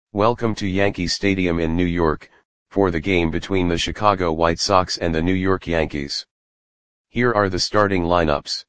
Welcome to Yankee Stadium in New York, for the game between the Chicago White Sox and the New York Yankees. Here are the starting lineups.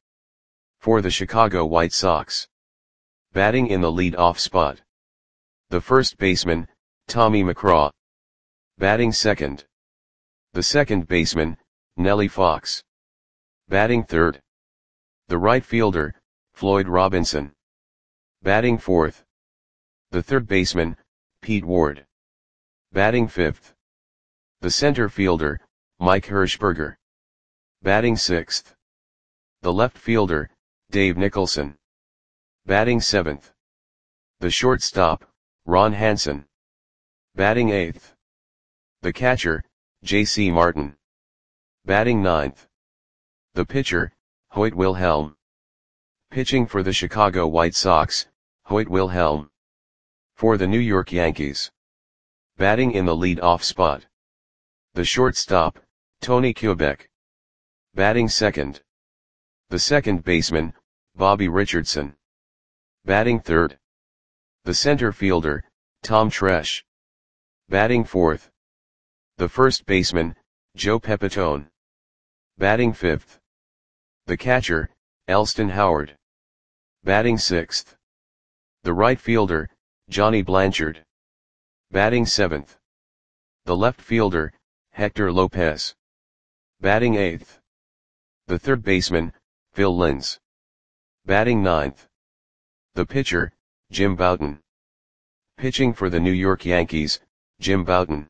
For the Chicago White Sox. Batting in the lead-off spot. The first baseman, Tommy McGraw. Batting second. The second baseman, Nellie Fox. Batting third. The right fielder, Floyd Robinson. Batting fourth. The third baseman, Pete Ward. Batting fifth. The center fielder, Mike Hershberger. Batting sixth. The left fielder, Dave Nicholson. Batting seventh. The shortstop, Ron Hansen. Batting eighth. The catcher, J.C. Martin. Batting ninth. The pitcher, Hoyt Wilhelm. Pitching for the Chicago White Sox, Hoyt Wilhelm. For the New York Yankees. Batting in the lead-off spot. The shortstop, Tony Kubek. Batting second. The second baseman, Bobby Richardson. Batting third. The center fielder, Tom Tresh. Batting fourth. The first baseman, Joe Pepitone. Batting fifth. The catcher, Elston Howard. Batting sixth. The right fielder, Johnny Blanchard. Batting seventh. The left fielder, Hector Lopez. Batting eighth. The third baseman, Phil Linz. Batting ninth. The pitcher, Jim Bouton. Pitching for the New York Yankees, Jim Bouton.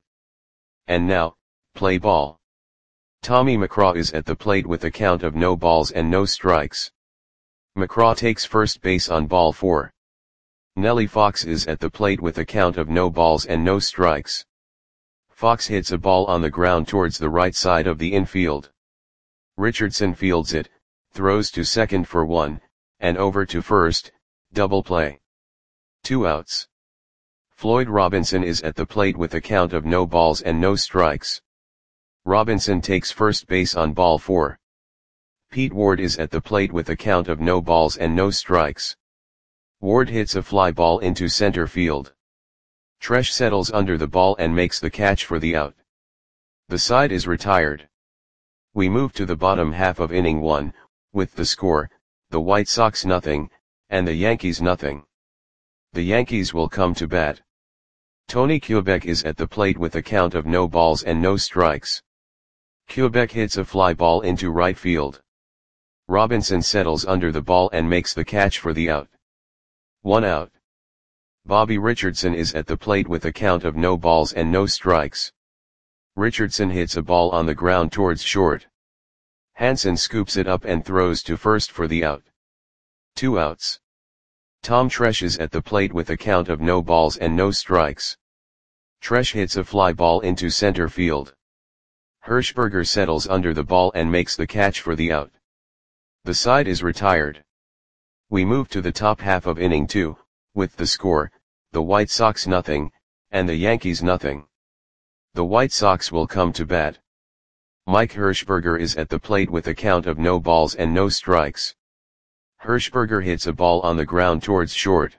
And now, play ball. Tommy McGraw is at the plate with a count of no balls and no strikes. McGraw takes first base on ball 4. Nellie Fox is at the plate with a count of no balls and no strikes. Fox hits a ball on the ground towards the right side of the infield. Richardson fields it, throws to second for 1, and over to first, double play. 2 outs. Floyd Robinson is at the plate with a count of no balls and no strikes. Robinson takes first base on ball 4. Pete Ward is at the plate with a count of no balls and no strikes. Ward hits a fly ball into center field. Tresh settles under the ball and makes the catch for the out. The side is retired. We move to the bottom half of inning 1, with the score, the White Sox 0, and the Yankees 0. The Yankees will come to bat. Tony Kubek is at the plate with a count of no balls and no strikes. Kubek hits a fly ball into right field. Robinson settles under the ball and makes the catch for the out. 1 out. Bobby Richardson is at the plate with a count of no balls and no strikes. Richardson hits a ball on the ground towards short. Hansen scoops it up and throws to first for the out. 2 outs. Tom Tresh is at the plate with a count of no balls and no strikes. Tresh hits a fly ball into center field. Hershberger settles under the ball and makes the catch for the out. The side is retired. We move to the top half of inning 2, with the score, the White Sox 0, and the Yankees 0. The White Sox will come to bat. Mike Hershberger is at the plate with a count of no balls and no strikes. Hershberger hits a ball on the ground towards short.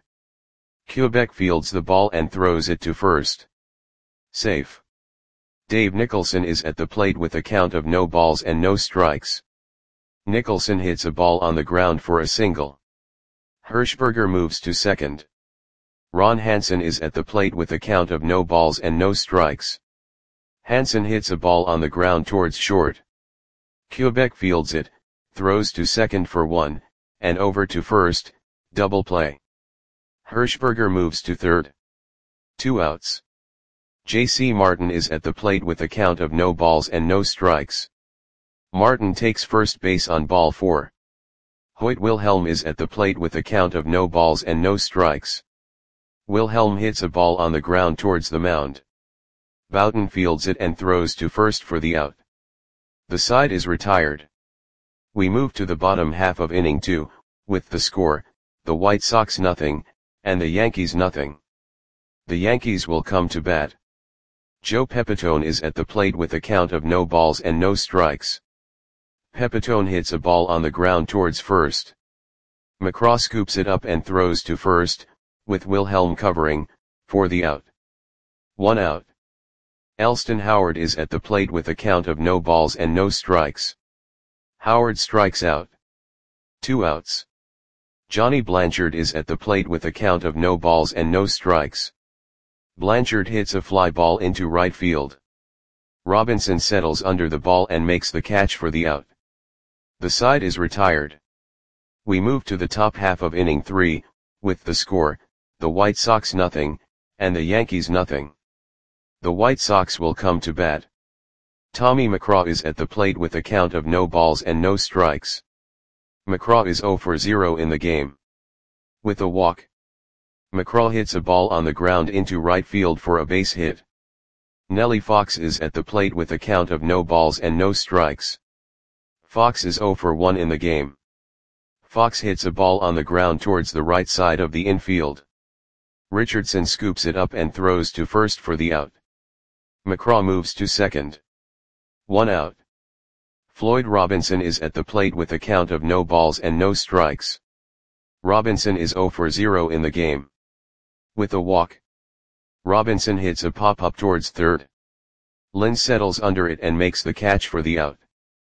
Kubek fields the ball and throws it to first. Safe. Dave Nicholson is at the plate with a count of no balls and no strikes. Nicholson hits a ball on the ground for a single. Hershberger moves to second. Ron Hansen is at the plate with a count of no balls and no strikes. Hansen hits a ball on the ground towards short. Kubek fields it, throws to second for 1, and over to first, double play. Hershberger moves to third. 2 outs. J.C. Martin is at the plate with a count of no balls and no strikes. Martin takes first base on ball 4. Hoyt Wilhelm is at the plate with a count of no balls and no strikes. Wilhelm hits a ball on the ground towards the mound. Bouton fields it and throws to first for the out. The side is retired. We move to the bottom half of inning 2, with the score, the White Sox 0, and the Yankees 0. The Yankees will come to bat. Joe Pepitone is at the plate with a count of no balls and no strikes. Pepitone hits a ball on the ground towards first. McGraw scoops it up and throws to first, with Wilhelm covering, for the out. 1 out. Elston Howard is at the plate with a count of no balls and no strikes. Howard strikes out. 2 outs. Johnny Blanchard is at the plate with a count of no balls and no strikes. Blanchard hits a fly ball into right field. Robinson settles under the ball and makes the catch for the out. The side is retired. We move to the top half of inning 3, with the score, the White Sox nothing, and the Yankees nothing. The White Sox will come to bat. Tommy McCraw is at the plate with a count of no balls and no strikes. McCraw is 0 for 0 in the game. With a walk. McCraw hits a ball on the ground into right field for a base hit. Nellie Fox is at the plate with a count of no balls and no strikes. Fox is 0 for 1 in the game. Fox hits a ball on the ground towards the right side of the infield. Richardson scoops it up and throws to first for the out. McCraw moves to second. 1 out. Floyd Robinson is at the plate with a count of no balls and no strikes. Robinson is 0 for 0 in the game. With a walk. Robinson hits a pop-up towards third. Lynn settles under it and makes the catch for the out.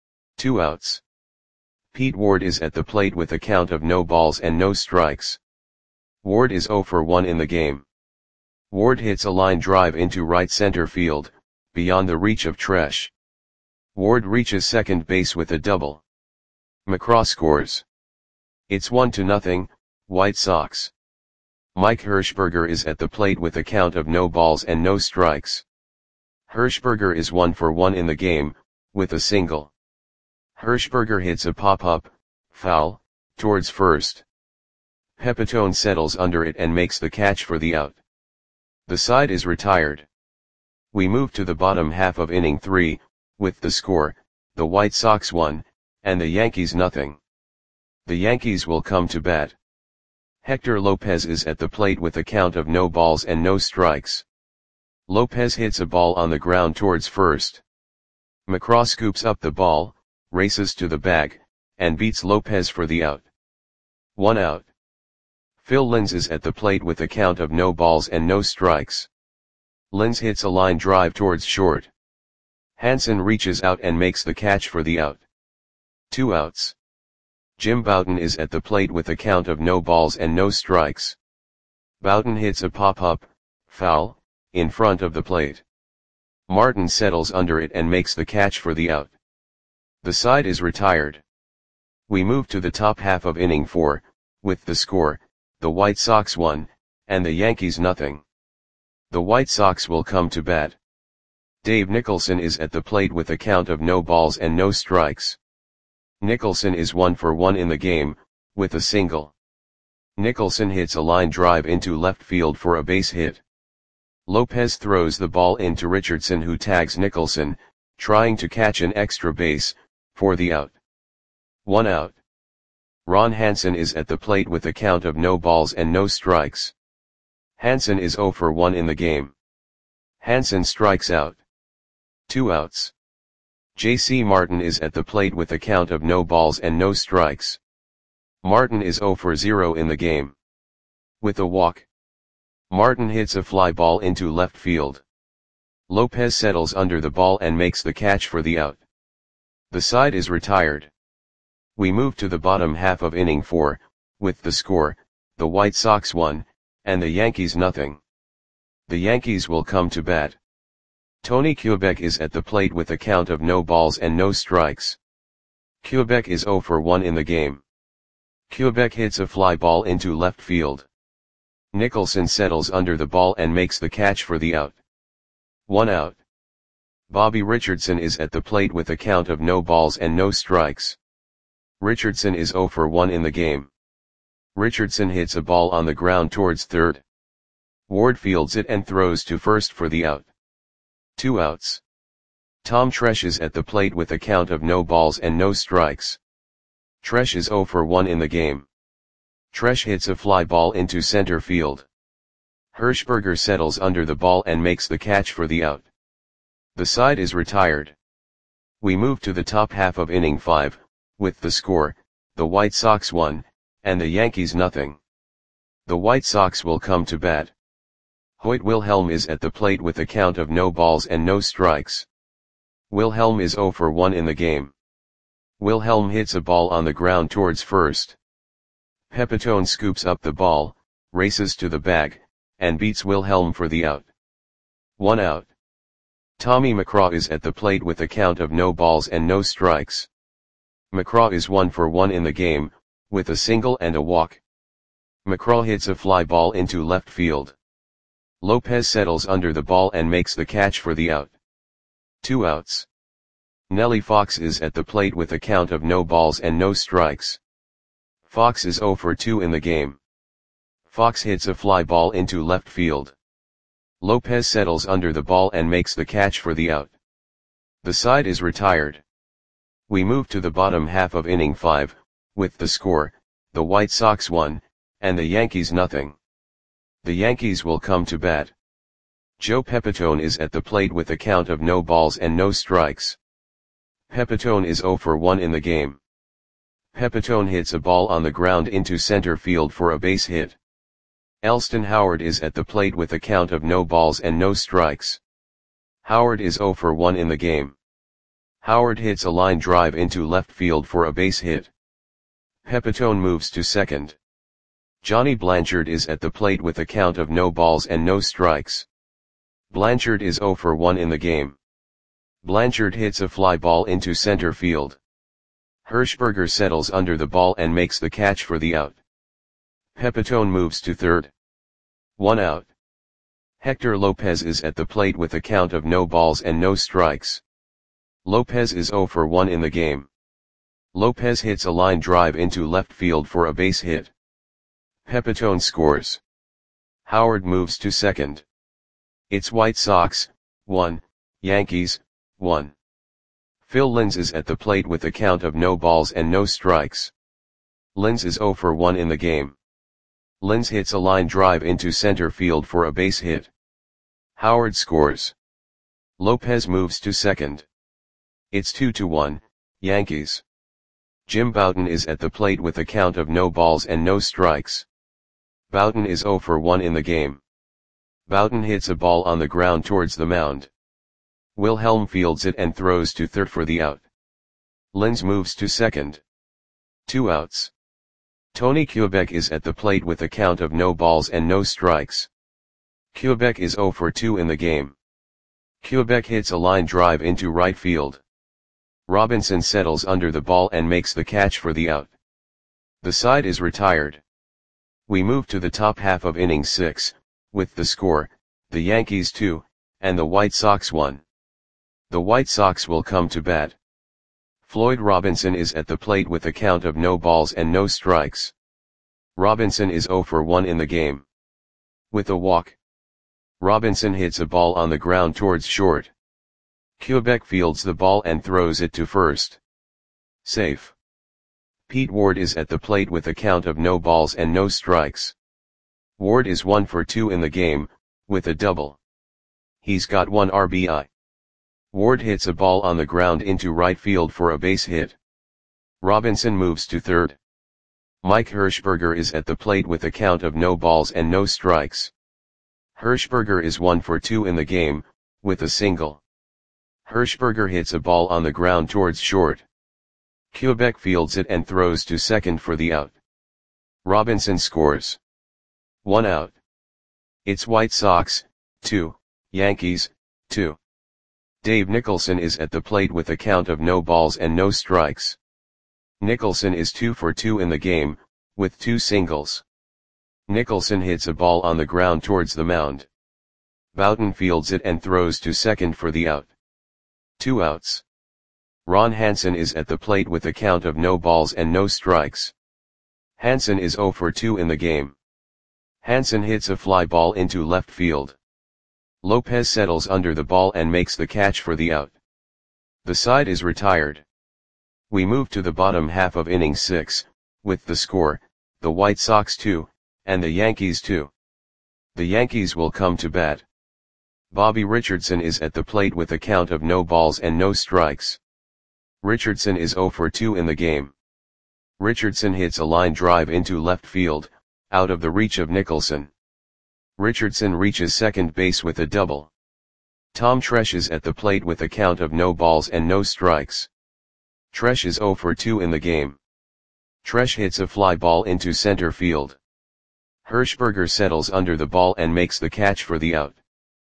2 outs. Pete Ward is at the plate with a count of no balls and no strikes. Ward is 0 for 1 in the game. Ward hits a line drive into right center field, beyond the reach of Tresh. Ward reaches second base with a double. McCraw scores. It's 1-0, White Sox. Mike Hirschberger is at the plate with a count of no balls and no strikes. Hirschberger is 1 for 1 in the game, with a single. Hirschberger hits a pop-up, foul, towards first. Pepitone settles under it and makes the catch for the out. The side is retired. We move to the bottom half of inning 3, with the score, the White Sox 1, and the Yankees nothing. The Yankees will come to bat. Hector Lopez is at the plate with a count of no balls and no strikes. Lopez hits a ball on the ground towards first. McCraw scoops up the ball, races to the bag, and beats Lopez for the out. 1 out. Phil Linz is at the plate with a count of no balls and no strikes. Linz hits a line drive towards short. Hansen reaches out and makes the catch for the out. 2 outs. Jim Bouton is at the plate with a count of no balls and no strikes. Bouton hits a pop-up, foul, in front of the plate. Martin settles under it and makes the catch for the out. The side is retired. We move to the top half of inning 4, with the score, the White Sox 1, and the Yankees nothing. The White Sox will come to bat. Dave Nicholson is at the plate with a count of no balls and no strikes. Nicholson is 1 for 1 in the game, with a single. Nicholson hits a line drive into left field for a base hit. Lopez throws the ball into Richardson, who tags Nicholson, trying to catch an extra base, for the out. 1 out. Ron Hansen is at the plate with a count of no balls and no strikes. Hansen is 0 for 1 in the game. Hansen strikes out. 2 outs. J.C. Martin is at the plate with a count of no balls and no strikes. Martin is 0 for 0 in the game. With a walk. Martin hits a fly ball into left field. Lopez settles under the ball and makes the catch for the out. The side is retired. We move to the bottom half of inning 4, with the score, the White Sox 1, and the Yankees nothing. The Yankees will come to bat. Tony Kubek is at the plate with a count of no balls and no strikes. Kubek is 0 for 1 in the game. Kubek hits a fly ball into left field. Nicholson settles under the ball and makes the catch for the out. 1 out. Bobby Richardson is at the plate with a count of no balls and no strikes. Richardson is 0 for 1 in the game. Richardson hits a ball on the ground towards third. Ward fields it and throws to first for the out. 2 outs. Tom Tresh is at the plate with a count of no balls and no strikes. Tresh is 0 for 1 in the game. Tresh hits a fly ball into center field. Hirschberger settles under the ball and makes the catch for the out. The side is retired. We move to the top half of inning 5, with the score, the White Sox 1, and the Yankees nothing. The White Sox will come to bat. Hoyt Wilhelm is at the plate with a count of no balls and no strikes. Wilhelm is 0 for 1 in the game. Wilhelm hits a ball on the ground towards first. Pepitone scoops up the ball, races to the bag, and beats Wilhelm for the out. 1 out. Tommy McCraw is at the plate with a count of no balls and no strikes. McCraw is 1 for 1 in the game, with a single and a walk. McCraw hits a fly ball into left field. Lopez settles under the ball and makes the catch for the out. 2 outs. Nellie Fox is at the plate with a count of no balls and no strikes. Fox is 0 for 2 in the game. Fox hits a fly ball into left field. Lopez settles under the ball and makes the catch for the out. The side is retired. We move to the bottom half of inning 5, with the score, the White Sox 1, and the Yankees nothing. The Yankees will come to bat. Joe Pepitone is at the plate with a count of no balls and no strikes. Pepitone is 0 for 1 in the game. Pepitone hits a ball on the ground into center field for a base hit. Elston Howard is at the plate with a count of no balls and no strikes. Howard is 0 for 1 in the game. Howard hits a line drive into left field for a base hit. Pepitone moves to second. Johnny Blanchard is at the plate with a count of no balls and no strikes. Blanchard is 0 for 1 in the game. Blanchard hits a fly ball into center field. Hirschberger settles under the ball and makes the catch for the out. Pepitone moves to third. 1 out. Hector Lopez is at the plate with a count of no balls and no strikes. Lopez is 0 for 1 in the game. Lopez hits a line drive into left field for a base hit. Pepitone scores. Howard moves to second. It's White Sox, 1, Yankees, 1. Phil Linz is at the plate with a count of no balls and no strikes. Linz is 0 for 1 in the game. Linz hits a line drive into center field for a base hit. Howard scores. Lopez moves to second. It's 2-1, Yankees. Jim Bouton is at the plate with a count of no balls and no strikes. Bouton is 0 for 1 in the game. Bouton hits a ball on the ground towards the mound. Wilhelm fields it and throws to third for the out. Linz moves to second. 2 outs. Tony Kubek is at the plate with a count of no balls and no strikes. Kubek is 0 for 2 in the game. Kubek hits a line drive into right field. Robinson settles under the ball and makes the catch for the out. The side is retired. We move to the top half of inning 6, with the score, the Yankees 2, and the White Sox 1. The White Sox will come to bat. Floyd Robinson is at the plate with a count of no balls and no strikes. Robinson is 0 for 1 in the game. With a walk. Robinson hits a ball on the ground towards short. Kubek fields the ball and throws it to first. Safe. Pete Ward is at the plate with a count of no balls and no strikes. Ward is 1 for 2 in the game, with a double. He's got 1 RBI. Ward hits a ball on the ground into right field for a base hit. Robinson moves to third. Mike Hirschberger is at the plate with a count of no balls and no strikes. Hirschberger is 1 for 2 in the game, with a single. Hirschberger hits a ball on the ground towards short. Kubek fields it and throws to second for the out. Robinson scores. 1 out. It's White Sox, 2, Yankees, 2. Dave Nicholson is at the plate with a count of no balls and no strikes. Nicholson is 2 for 2 in the game, with 2 singles. Nicholson hits a ball on the ground towards the mound. Bouton fields it and throws to second for the out. 2 outs. Ron Hansen is at the plate with a count of no balls and no strikes. Hansen is 0 for 2 in the game. Hansen hits a fly ball into left field. Lopez settles under the ball and makes the catch for the out. The side is retired. We move to the bottom half of inning 6, with the score, the White Sox 2, and the Yankees 2. The Yankees will come to bat. Bobby Richardson is at the plate with a count of no balls and no strikes. Richardson is 0 for 2 in the game. Richardson hits a line drive into left field, out of the reach of Nicholson. Richardson reaches second base with a double. Tom Tresh is at the plate with a count of no balls and no strikes. Tresh is 0 for 2 in the game. Tresh hits a fly ball into center field. Hirschberger settles under the ball and makes the catch for the out.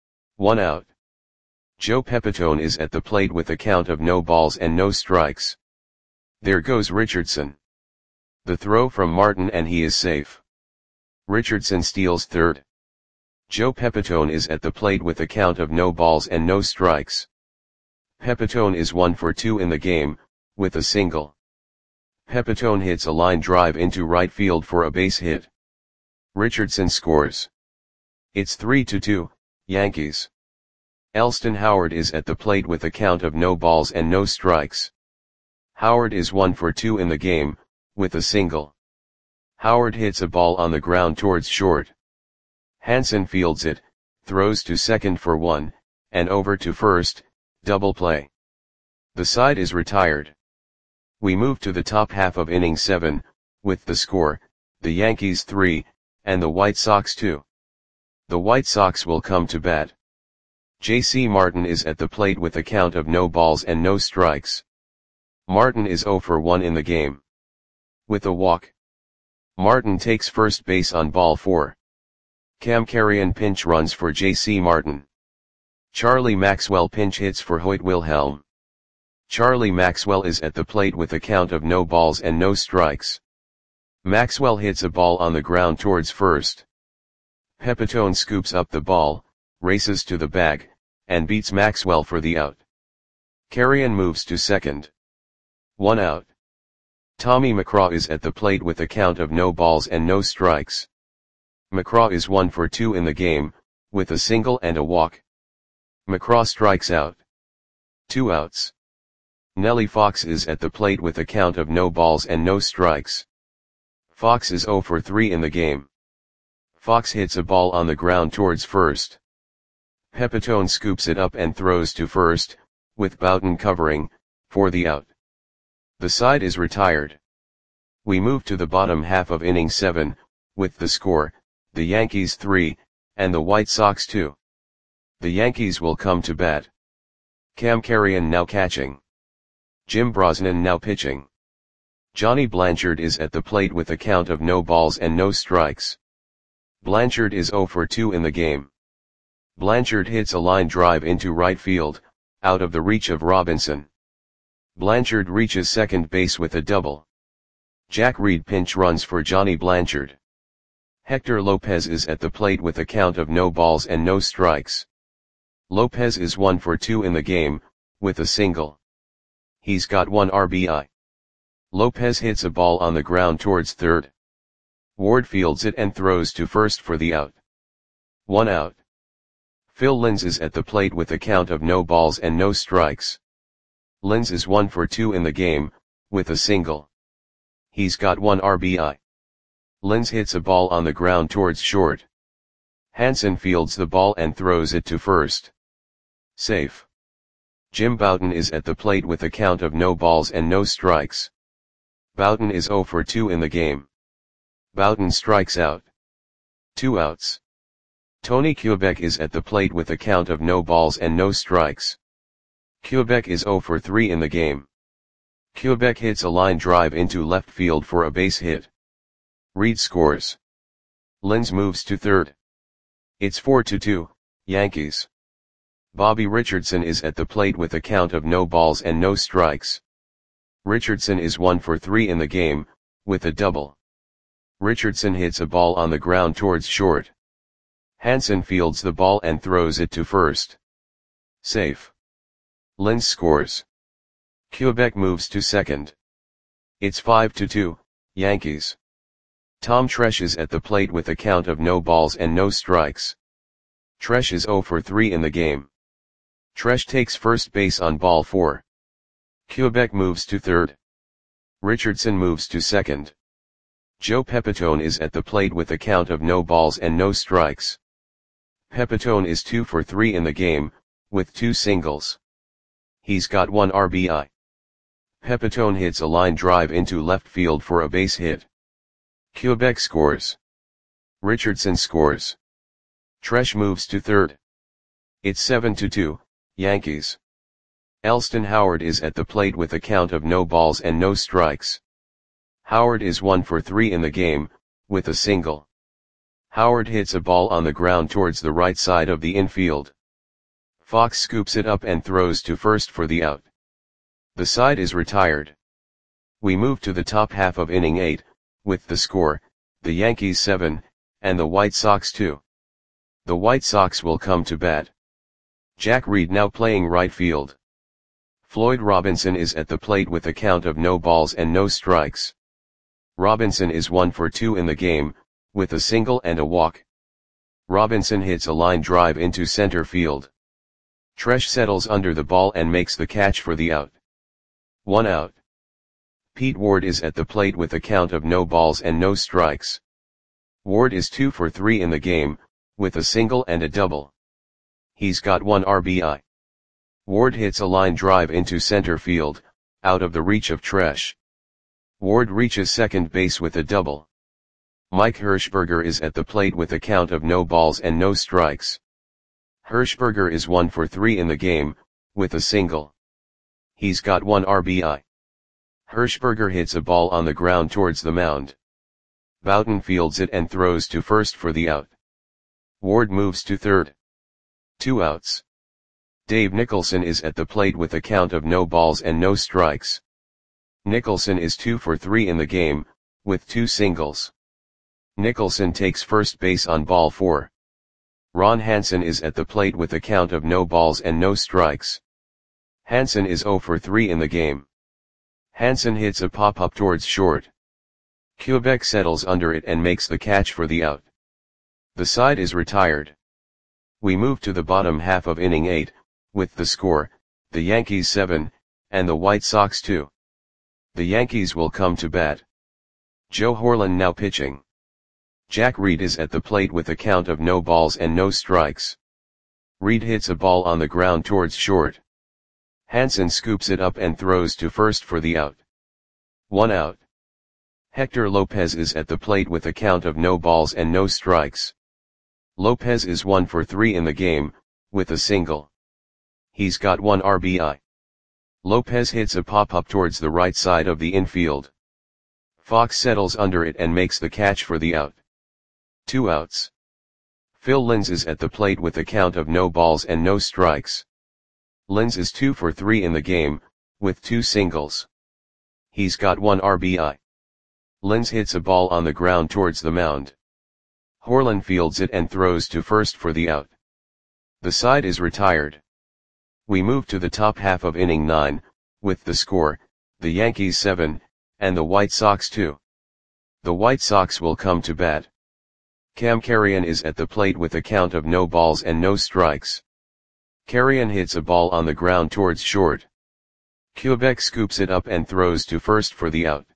1 out. Joe Pepitone is at the plate with a count of no balls and no strikes. There goes Richardson. The throw from Martin and he is safe. Richardson steals third. Joe Pepitone is at the plate with a count of no balls and no strikes. Pepitone is 1 for 2 in the game, with a single. Pepitone hits a line drive into right field for a base hit. Richardson scores. It's 3-2, Yankees. Elston Howard is at the plate with a count of no balls and no strikes. Howard is 1 for 2 in the game, with a single. Howard hits a ball on the ground towards short. Hansen fields it, throws to second for 1, and over to first, double play. The side is retired. We move to the top half of inning 7, with the score, the Yankees 3, and the White Sox 2. The White Sox will come to bat. J.C. Martin is at the plate with a count of no balls and no strikes. Martin is 0 for 1 in the game. With a walk. Martin takes first base on ball 4. Cam Carrion pinch runs for J.C. Martin. Charlie Maxwell pinch hits for Hoyt Wilhelm. Charlie Maxwell is at the plate with a count of no balls and no strikes. Maxwell hits a ball on the ground towards first. Pepitone scoops up the ball, races to the bag, and beats Maxwell for the out. Carrion moves to second. 1 out. Tommy McCraw is at the plate with a count of no balls and no strikes. McCraw is 1 for 2 in the game, with a single and a walk. McCraw strikes out. 2 outs. Nellie Fox is at the plate with a count of no balls and no strikes. Fox is 0 for 3 in the game. Fox hits a ball on the ground towards first. Pepitone scoops it up and throws to first, with Boughton covering, for the out. The side is retired. We move to the bottom half of inning 7, with the score, the Yankees 3, and the White Sox 2. The Yankees will come to bat. Cam Carrion now catching. Jim Brosnan now pitching. Johnny Blanchard is at the plate with a count of no balls and no strikes. Blanchard is 0 for 2 in the game. Blanchard hits a line drive into right field, out of the reach of Robinson. Blanchard reaches second base with a double. Jack Reed pinch runs for Johnny Blanchard. Hector Lopez is at the plate with a count of no balls and no strikes. Lopez is 1 for 2 in the game, with a single. He's got 1 RBI. Lopez hits a ball on the ground towards third. Ward fields it and throws to first for the out. 1 out. Phil Linz is at the plate with a count of no balls and no strikes. Linz is 1 for 2 in the game, with a single. He's got 1 RBI. Linz hits a ball on the ground towards short. Hansen fields the ball and throws it to first. Safe. Jim Boughton is at the plate with a count of no balls and no strikes. Boughton is 0 for 2 in the game. Boughton strikes out. 2 outs. Tony Kubek is at the plate with a count of no balls and no strikes. Kubek is 0 for 3 in the game. Kubek hits a line drive into left field for a base hit. Reed scores. Linz moves to third. It's 4-2, Yankees. Bobby Richardson is at the plate with a count of no balls and no strikes. Richardson is 1 for 3 in the game, with a double. Richardson hits a ball on the ground towards short. Hansen fields the ball and throws it to first. Safe. Linz scores. Kubek moves to second. It's 5-2, Yankees. Tom Tresh is at the plate with a count of no balls and no strikes. Tresh is 0 for 3 in the game. Tresh takes first base on ball 4. Kubek moves to third. Richardson moves to second. Joe Pepitone is at the plate with a count of no balls and no strikes. Pepitone is 2 for 3 in the game, with 2 singles. He's got 1 RBI. Pepitone hits a line drive into left field for a base hit. Kubek scores. Richardson scores. Tresh moves to third. It's 7-2, Yankees. Elston Howard is at the plate with a count of no balls and no strikes. Howard is 1 for 3 in the game, with a single. Howard hits a ball on the ground towards the right side of the infield. Fox scoops it up and throws to first for the out. The side is retired. We move to the top half of inning 8, with the score, the Yankees 7, and the White Sox 2. The White Sox will come to bat. Jack Reed now playing right field. Floyd Robinson is at the plate with a count of no balls and no strikes. Robinson is 1 for 2 in the game, with a single and a walk. Robinson hits a line drive into center field. Tresh settles under the ball and makes the catch for the out. 1 out. Pete Ward is at the plate with a count of no balls and no strikes. Ward is 2 for 3 in the game, with a single and a double. He's got 1 RBI. Ward hits a line drive into center field, out of the reach of Tresh. Ward reaches second base with a double. Mike Hirschberger is at the plate with a count of no balls and no strikes. Hirschberger is 1 for 3 in the game, with a single. He's got 1 RBI. Hirschberger hits a ball on the ground towards the mound. Boughton fields it and throws to first for the out. Ward moves to third. 2 outs. Dave Nicholson is at the plate with a count of no balls and no strikes. Nicholson is 2 for 3 in the game, with 2 singles. Nicholson takes first base on ball 4. Ron Hansen is at the plate with a count of no balls and no strikes. Hansen is 0 for 3 in the game. Hansen hits a pop-up towards short. Kubek settles under it and makes the catch for the out. The side is retired. We move to the bottom half of inning 8, with the score, the Yankees 7, and the White Sox 2. The Yankees will come to bat. Joe Horlen now pitching. Jack Reed is at the plate with a count of no balls and no strikes. Reed hits a ball on the ground towards short. Hansen scoops it up and throws to first for the out. 1 out. Hector Lopez is at the plate with a count of no balls and no strikes. Lopez is 1 for 3 in the game, with a single. He's got 1 RBI. Lopez hits a pop-up towards the right side of the infield. Fox settles under it and makes the catch for the out. 2 outs. Phil Linz is at the plate with a count of no balls and no strikes. Linz is 2 for 3 in the game, with 2 singles. He's got 1 RBI. Linz hits a ball on the ground towards the mound. Horlen fields it and throws to first for the out. The side is retired. We move to the top half of inning 9, with the score, the Yankees 7, and the White Sox 2. The White Sox will come to bat. Cam Carrion is at the plate with a count of no balls and no strikes. Carrion hits a ball on the ground towards short. Kubek scoops it up and throws to first for the out.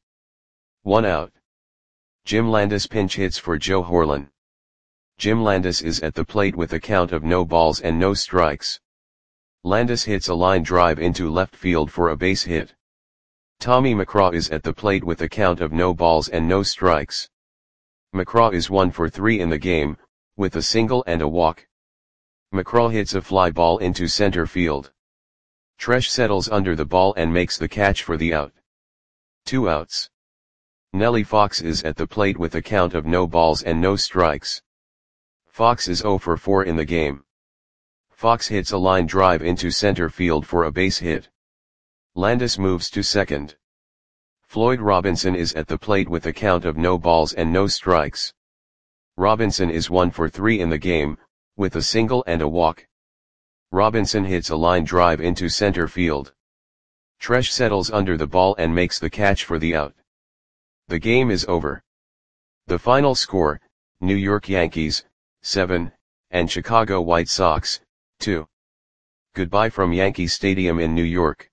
1 out. Jim Landis pinch hits for Joe Horlen. Jim Landis is at the plate with a count of no balls and no strikes. Landis hits a line drive into left field for a base hit. Tommy McCraw is at the plate with a count of no balls and no strikes. McCraw is 1 for 3 in the game, with a single and a walk. McCraw hits a fly ball into center field. Tresh settles under the ball and makes the catch for the out. 2 outs. Nellie Fox is at the plate with a count of no balls and no strikes. Fox is 0 for 4 in the game. Fox hits a line drive into center field for a base hit. Landis moves to second. Floyd Robinson is at the plate with a count of no balls and no strikes. Robinson is 1 for 3 in the game, with a single and a walk. Robinson hits a line drive into center field. Tresh settles under the ball and makes the catch for the out. The game is over. The final score, New York Yankees, 7, and Chicago White Sox, 2. Goodbye from Yankee Stadium in New York.